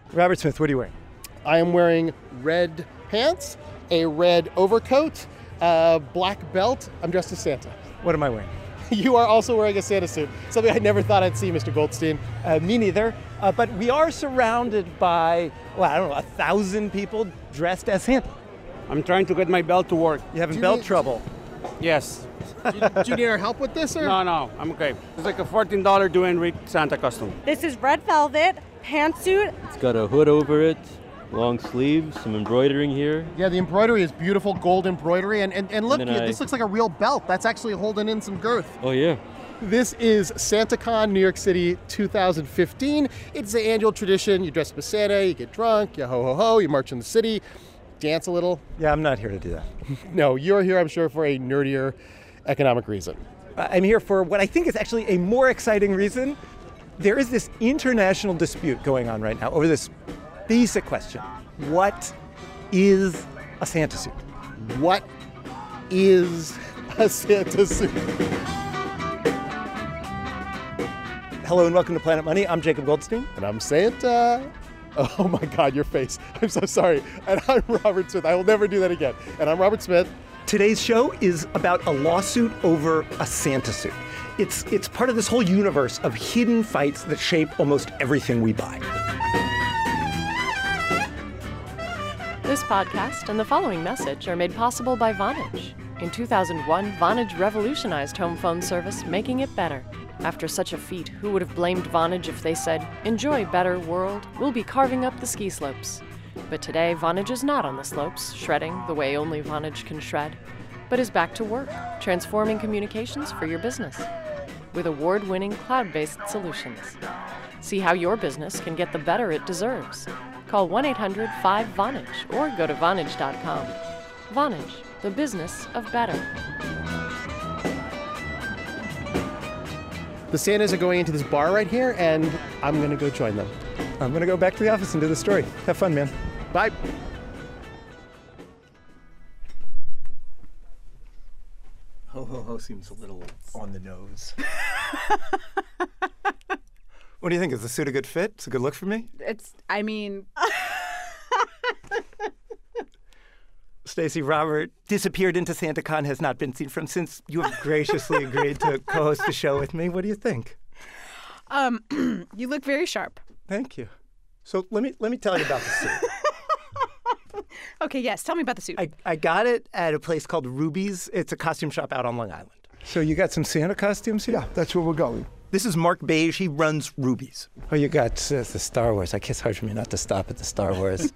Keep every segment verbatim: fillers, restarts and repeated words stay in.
Robert Smith, what are you wearing? I am wearing red pants, a red overcoat, a black belt. I'm dressed as Santa. What am I wearing? You are also wearing a Santa suit, something I never thought I'd see, Mister Goldstein. Uh, me neither. Uh, but we are surrounded by, well, I don't know, a thousand people dressed as Santa. I'm trying to get my belt to work. You having Do you belt need- trouble? Yes. do, you, do you need our help with this, or? No, no, I'm okay. It's like a fourteen dollars Duane Reade Santa custom. This is red velvet, pantsuit. It's got a hood over it, long sleeves, some embroidering here. Yeah, the embroidery is beautiful gold embroidery. And, and, and look, And then here, I- this looks like a real belt. That's actually holding in some girth. Oh, yeah. This is SantaCon New York City two thousand fifteen. It's the annual tradition. You dress up as Santa, you get drunk, you ho ho ho, you march in the city, dance a little. Yeah, I'm not here to do that. No, you're here, I'm sure, for a nerdier economic reason. Uh, I'm here for what I think is actually a more exciting reason. There is this international dispute going on right now over this basic question. What is a Santa suit? What is a Santa suit? Hello and welcome to Planet Money. I'm Jacob Goldstein. And I'm Santa. Oh my God, your face. I'm so sorry. And I'm Robert Smith. I will never do that again. And I'm Robert Smith. Today's show is about a lawsuit over a Santa suit. It's, it's part of this whole universe of hidden fights that shape almost everything we buy. This podcast and the following message are made possible by Vonage. In two thousand one, Vonage revolutionized home phone service, making it better. After such a feat, who would have blamed Vonage if they said, "Enjoy better, world, we'll be carving up the ski slopes." But today, Vonage is not on the slopes, shredding the way only Vonage can shred, but is back to work, transforming communications for your business with award-winning cloud-based solutions. See how your business can get the better it deserves. Call one eight hundred five Vonage or go to Vonage dot com. Vonage, the business of better. The Santas are going into this bar right here, and I'm going to go join them. I'm going to go back to the office and do the story. Have fun, man. Bye. Ho, ho, ho seems a little on the nose. What do you think? Is the suit a good fit? It's a good look for me? It's, I mean... Stacey, Robert disappeared into SantaCon, has not been seen from since you have graciously agreed to co-host the show with me. What do you think? Um, you look very sharp. Thank you. So let me let me tell you about the suit. Okay, yes. Tell me about the suit. I, I got it at a place called Ruby's. It's a costume shop out on Long Island. So you got some Santa costumes here? Yeah, that's where we're going. This is Mark Beige. He runs Ruby's. Oh, you got uh, the Star Wars. I guess it's hard for me not to stop at the Star Wars.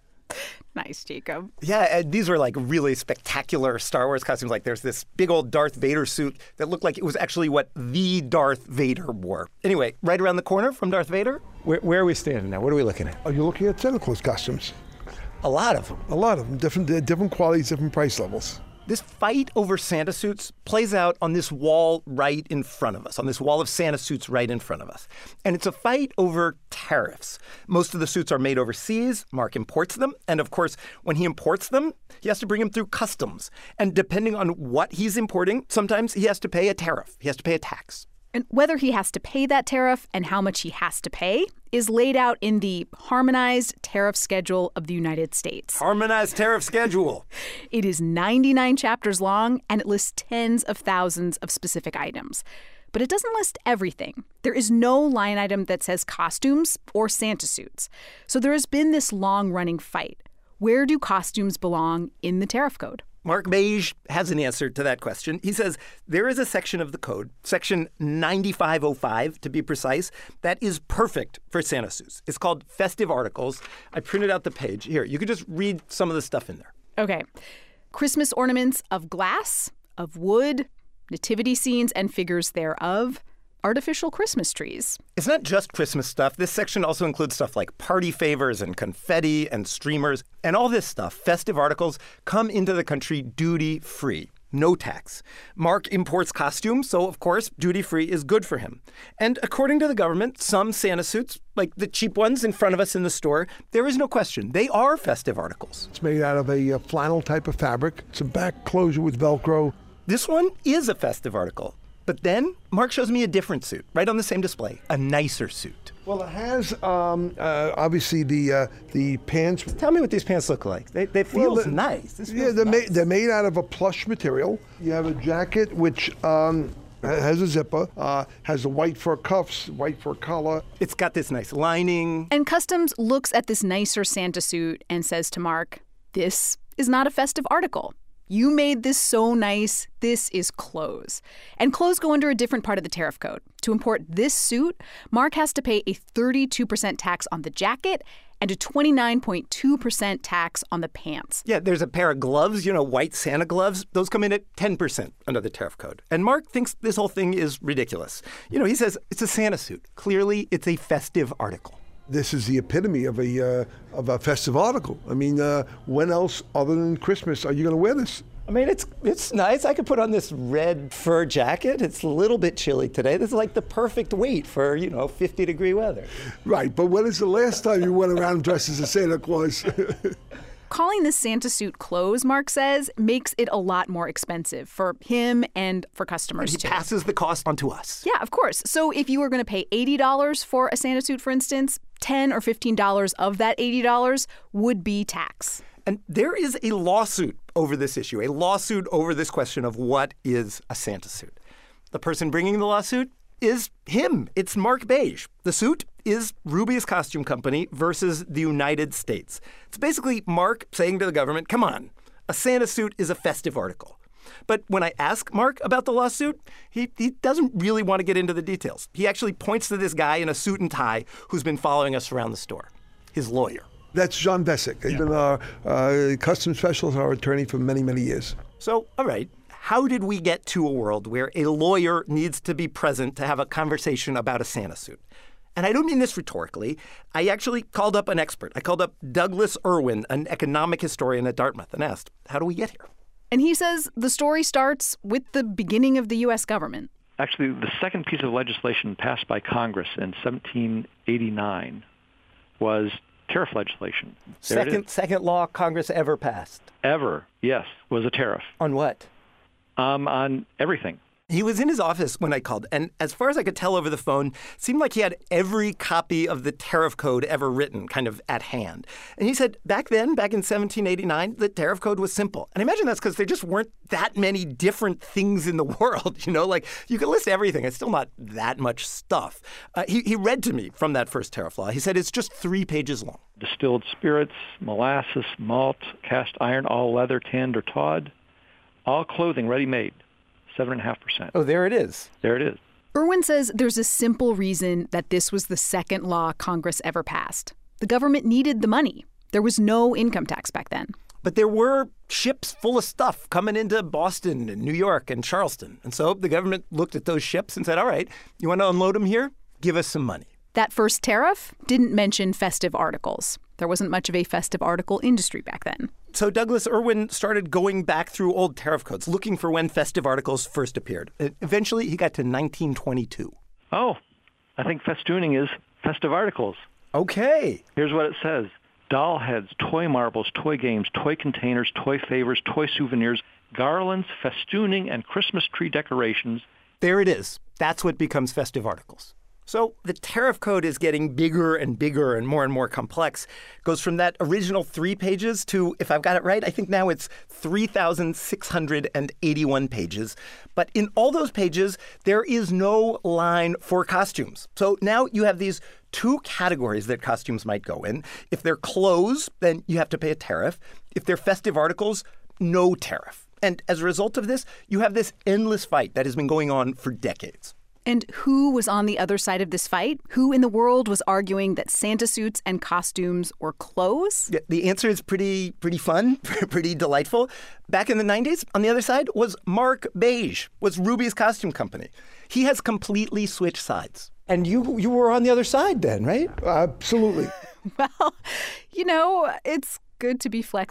Nice, Jacob. Yeah, and these were like really spectacular Star Wars costumes. Like there's this big old Darth Vader suit that looked like it was actually what the Darth Vader wore. Anyway, right around the corner from Darth Vader. Where, where are we standing now? What are we looking at? Are you looking at Santa Claus costumes? A lot of them. A lot of them. Different, different qualities, different price levels. This fight over Santa suits plays out on this wall right in front of us, on this wall of Santa suits right in front of us. And it's a fight over tariffs. Most of the suits are made overseas. Mark imports them. And of course, when he imports them, he has to bring them through customs. And depending on what he's importing, sometimes he has to pay a tariff. He has to pay a tax. And whether he has to pay that tariff and how much he has to pay is laid out in the Harmonized Tariff Schedule of the United States. Harmonized Tariff Schedule. It is ninety-nine chapters long, and it lists tens of thousands of specific items. But it doesn't list everything. There is no line item that says costumes or Santa suits. So there has been this long-running fight. Where do costumes belong in the tariff code? Mark Beige has an answer to that question. He says there is a section of the code, section ninety-five oh five to be precise, that is perfect for Santa suits. It's called Festive Articles. I printed out the page. Here, you could just read some of the stuff in there. Okay. Christmas ornaments of glass, of wood, nativity scenes and figures thereof, artificial Christmas trees. It's not just Christmas stuff. This section also includes stuff like party favors and confetti and streamers. And all this stuff, festive articles, come into the country duty-free. No tax. Mark imports costumes, so of course duty-free is good for him. And according to the government, some Santa suits, like the cheap ones in front of us in the store, there is no question. They are festive articles. It's made out of a uh, flannel type of fabric. It's a back closure with Velcro. This one is a festive article. But then Mark shows me a different suit right on the same display, a nicer suit. Well, it has um, uh, obviously the uh, the pants. Tell me what these pants look like. They they feel Well, the- nice. This Yeah, feels they're nice. made they're made out of a plush material. You have a jacket which um, ha- has a zipper, uh, has the white fur cuffs, white fur collar. It's got this nice lining. And Customs looks at this nicer Santa suit and says to Mark, this is not a festive article. You made this so nice. This is clothes. And clothes go under a different part of the tariff code. To import this suit, Mark has to pay a thirty-two percent tax on the jacket and a twenty-nine point two percent tax on the pants. Yeah, there's a pair of gloves, you know, white Santa gloves. Those come in at ten percent under the tariff code. And Mark thinks this whole thing is ridiculous. You know, he says it's a Santa suit. Clearly, it's a festive article. This is the epitome of a uh, of a festive article. I mean, uh, when else other than Christmas are you going to wear this? I mean, it's it's nice. I could put on this red fur jacket. It's a little bit chilly today. This is like the perfect weight for, you know, fifty degree weather. Right, but when is the last time you went around dressed as a Santa Claus? Calling this Santa suit clothes, Mark says, makes it a lot more expensive for him and for customers, He too. passes the cost on to us. Yeah, of course. So if you were going to pay eighty dollars for a Santa suit, for instance, ten or fifteen dollars of that eighty dollars would be tax. And there is a lawsuit over this issue, a lawsuit over this question of what is a Santa suit. The person bringing the lawsuit is him. It's Mark Beige. The suit is Ruby's Costume Company versus the United States. It's basically Mark saying to the government, come on, a Santa suit is a festive article. But when I ask Mark about the lawsuit, he, he doesn't really want to get into the details. He actually points to this guy in a suit and tie who's been following us around the store, his lawyer. That's John Bessick. He's been our uh, customs specialist, our attorney for many, many years. So, all right, how did we get to a world where a lawyer needs to be present to have a conversation about a Santa suit? And I don't mean this rhetorically. I actually called up an expert. I called up Douglas Irwin, an economic historian at Dartmouth, and asked, how do we get here? And he says the story starts with the beginning of the U S government. Actually, the second piece of legislation passed by Congress in seventeen eighty-nine was tariff legislation. There it Second, is. second law Congress ever passed. Ever, yes, was a tariff On what? um, on everything. He was in his office when I called, and as far as I could tell over the phone, it seemed like he had every copy of the tariff code ever written kind of at hand. And he said back then, back in seventeen eighty-nine, the tariff code was simple. And I imagine that's because there just weren't that many different things in the world, you know? Like, you could list everything. It's still not that much stuff. Uh, he, he read to me from that first tariff law. He said it's just three pages long. Distilled spirits, molasses, malt, cast iron, all leather, tanned or tawed, all clothing ready-made. Seven and a half percent. Oh, there it is. There it is. Irwin says there's a simple reason that this was the second law Congress ever passed. The government needed the money. There was no income tax back then. But there were ships full of stuff coming into Boston and New York and Charleston. And so the government looked at those ships and said, all right, you want to unload them here? Give us some money. That first tariff didn't mention festive articles. There wasn't much of a festive article industry back then. So Douglas Irwin started going back through old tariff codes, looking for when festive articles first appeared. Eventually, he got to nineteen twenty-two. Oh, I think festooning is festive articles. Okay. Here's what it says. Doll heads, toy marbles, toy games, toy containers, toy favors, toy souvenirs, garlands, festooning, and Christmas tree decorations. There it is. That's what becomes festive articles. So the tariff code is getting bigger and bigger and more and more complex. It goes from that original three pages to, if I've got it right, I think now it's three thousand six hundred eighty-one pages. But in all those pages, there is no line for costumes. So now you have these two categories that costumes might go in. If they're clothes, then you have to pay a tariff. If they're festive articles, no tariff. And as a result of this, you have this endless fight that has been going on for decades. And who was on the other side of this fight? Who in the world was arguing that Santa suits and costumes were clothes? Yeah, the answer is pretty pretty fun, pretty delightful. Back in the nineties, on the other side was Mark Beige, was Ruby's Costume Company. He has completely switched sides. And you you were on the other side then, right? Absolutely. Well, you know, it's good to be flexible.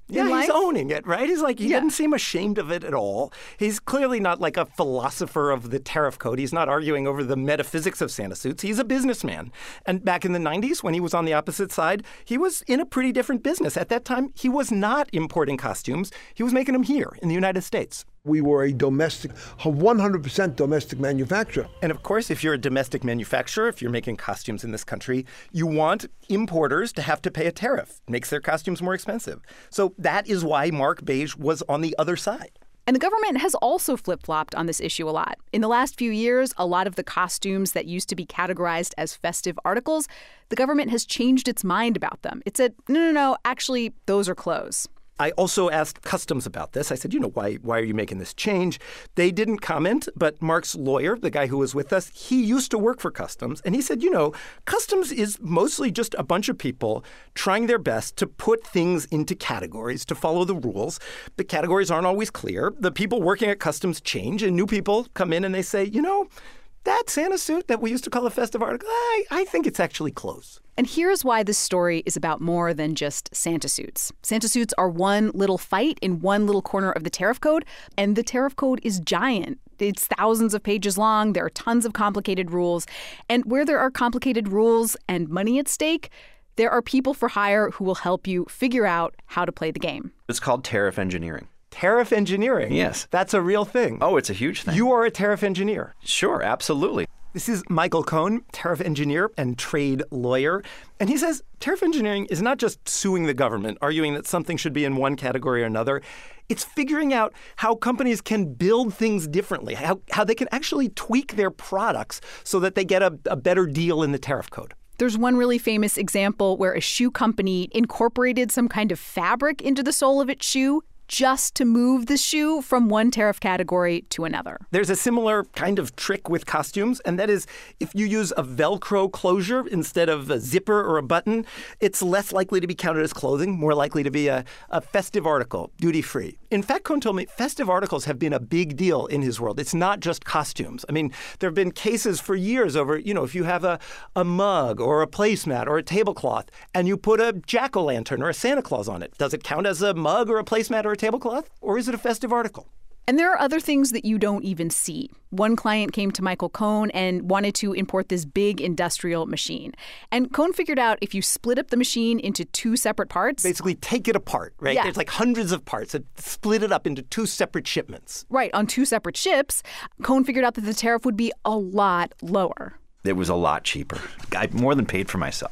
Yeah, in he's life? owning it, right? He's like, he Yeah. didn't seem ashamed of it at all. He's clearly not like a philosopher of the tariff code. He's not arguing over the metaphysics of Santa suits. He's a businessman. And back in the nineties, when he was on the opposite side, he was in a pretty different business. At that time, he was not importing costumes. He was making them here in the United States. We were a domestic, a one hundred percent domestic manufacturer. And of course, if you're a domestic manufacturer, if you're making costumes in this country, you want importers to have to pay a tariff. It makes their costumes more expensive. So that is why Mark Beige was on the other side. And the government has also flip-flopped on this issue a lot. In the last few years, a lot of the costumes that used to be categorized as festive articles, the government has changed its mind about them. It said, no, no, no, actually, those are clothes. I also asked Customs about this. I said, you know, why why are you making this change? They didn't comment, but Mark's lawyer, the guy who was with us, he used to work for Customs. And he said, you know, Customs is mostly just a bunch of people trying their best to put things into categories, to follow the rules. The categories aren't always clear. The people working at Customs change, and new people come in and they say, you know, that Santa suit that we used to call a festive article, I, I think it's actually clothes. And here's why this story is about more than just Santa suits. Santa suits are one little fight in one little corner of the tariff code, and the tariff code is giant. It's thousands of pages long. There are tons of complicated rules. And where there are complicated rules and money at stake, there are people for hire who will help you figure out how to play the game. It's called tariff engineering. Tariff engineering? Yes. That's a real thing. Oh, it's a huge thing. You are a tariff engineer. Sure, absolutely. This is Michael Cohn, tariff engineer and trade lawyer. And he says tariff engineering is not just suing the government, arguing that something should be in one category or another. It's figuring out how companies can build things differently, how, how they can actually tweak their products so that they get a, a better deal in the tariff code. There's one really famous example where a shoe company incorporated some kind of fabric into the sole of its shoe just to move the shoe from one tariff category to another. There's a similar kind of trick with costumes, and that is if you use a Velcro closure instead of a zipper or a button, it's less likely to be counted as clothing, more likely to be a, a festive article, duty-free. In fact, Cohn told me festive articles have been a big deal in his world. It's not just costumes. I mean, there have been cases for years over, you know, if you have a, a mug or a placemat or a tablecloth and you put a jack-o'-lantern or a Santa Claus on it, does it count as a mug or a placemat or a tablecloth, or is it a festive article? And there are other things that you don't even see. One client came to Michael Cohn and wanted to import this big industrial machine. And Cohn figured out if you split up the machine into two separate parts. Basically take it apart, right? Yeah. There's like hundreds of parts that split it up into two separate shipments. Right, on two separate ships. Cohn figured out that the tariff would be a lot lower. It was a lot cheaper. I more than paid for myself.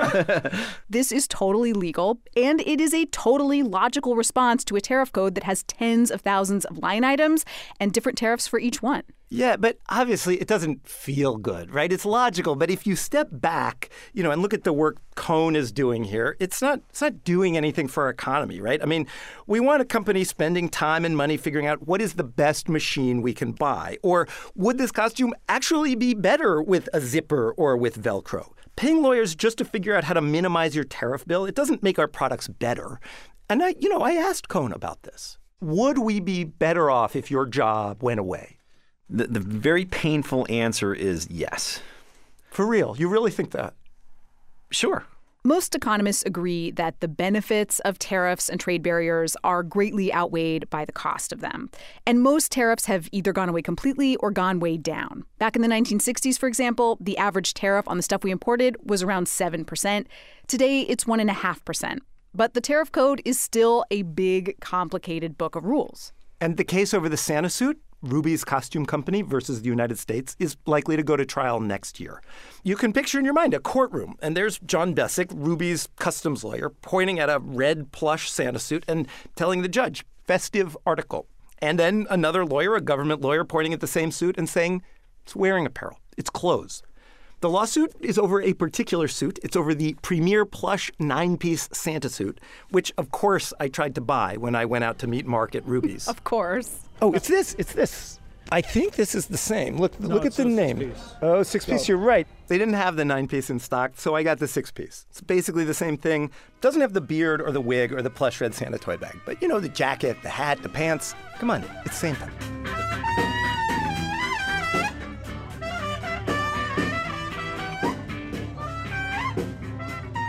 This is totally legal, and it is a totally logical response to a tariff code that has tens of thousands of line items and different tariffs for each one. Yeah, but obviously it doesn't feel good, right? It's logical, but if you step back, you know, and look at the work Cohn is doing here, it's not it's not doing anything for our economy, right? I mean, we want a company spending time and money figuring out what is the best machine we can buy, or would this costume actually be better with a zipper or with Velcro? Paying lawyers just to figure out how to minimize your tariff bill, it doesn't make our products better. And I, you know, I asked Cohn about this. Would we be better off if your job went away? The, the very painful answer is yes. For real? You really think that? Sure. Most economists agree that the benefits of tariffs and trade barriers are greatly outweighed by the cost of them. And most tariffs have either gone away completely or gone way down. Back in the nineteen sixties, for example, the average tariff on the stuff we imported was around seven percent. Today, it's one point five percent. But the tariff code is still a big, complicated book of rules. And the case over the Santa suit, Ruby's costume company versus the United States, is likely to go to trial next year. You can picture in your mind a courtroom, and there's John Bessick, Ruby's customs lawyer, pointing at a red plush Santa suit and telling the judge, festive article. And then another lawyer, a government lawyer, pointing at the same suit and saying, it's wearing apparel, it's clothes. The lawsuit is over a particular suit. It's over the premier plush nine-piece Santa suit, which, of course, I tried to buy when I went out to meet Mark at Ruby's. Of course. Oh, it's this. It's this. I think this is the same. Look, No, look at it's the a name. six-piece. Oh, six-piece. So- You're right. They didn't have the nine-piece in stock, so I got the six-piece. It's basically the same thing. Doesn't have the beard or the wig or the plush red Santa toy bag, but you know, the jacket, the hat, the pants. Come on, it's the same thing.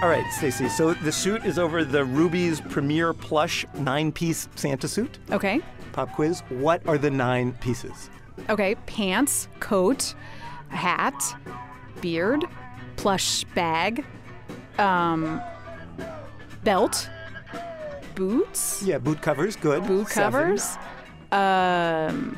All right, Stacey, so the suit is over the Ruby's Premier Plush nine-piece Santa suit. Okay. Pop quiz, what are the nine pieces? Okay, pants, coat, hat, beard, plush bag, um, belt, boots. Yeah, boot covers, good. Boot Seven. covers. Um,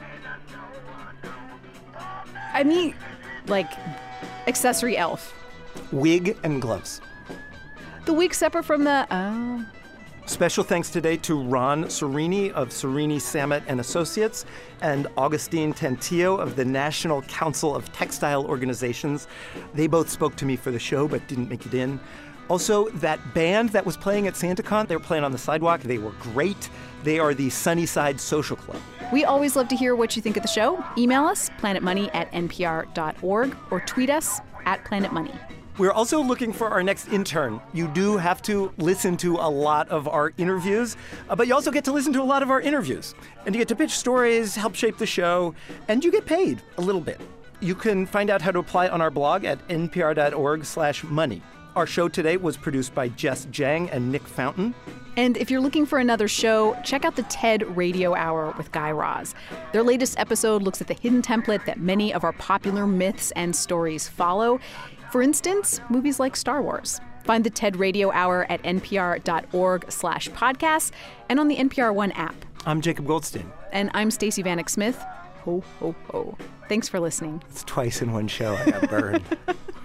I mean, like, accessory elf. Wig and gloves. The wig separate from the, oh. Special thanks today to Ron Serini of Serini Sammet and Associates and Augustine Tantillo of the National Council of Textile Organizations. They both spoke to me for the show but didn't make it in. Also, that band that was playing at SantaCon, they were playing on the sidewalk. They were great. They are the Sunnyside Social Club. We always love to hear what you think of the show. Email us, planetmoney at n p r dot org, or tweet us at planetmoney. We're also looking for our next intern. You do have to listen to a lot of our interviews, uh, but you also get to listen to a lot of our interviews. And you get to pitch stories, help shape the show, and you get paid a little bit. You can find out how to apply on our blog at n p r dot org slash money. Our show today was produced by Jess Jang and Nick Fountain. And if you're looking for another show, check out the TED Radio Hour with Guy Raz. Their latest episode looks at the hidden template that many of our popular myths and stories follow. For instance, movies like Star Wars. Find the TED Radio Hour at n p r dot org slash podcasts and on the N P R One app. I'm Jacob Goldstein. And I'm Stacey Vanek Smith. Ho, ho, ho. Thanks for listening. It's twice in one show. I got burned.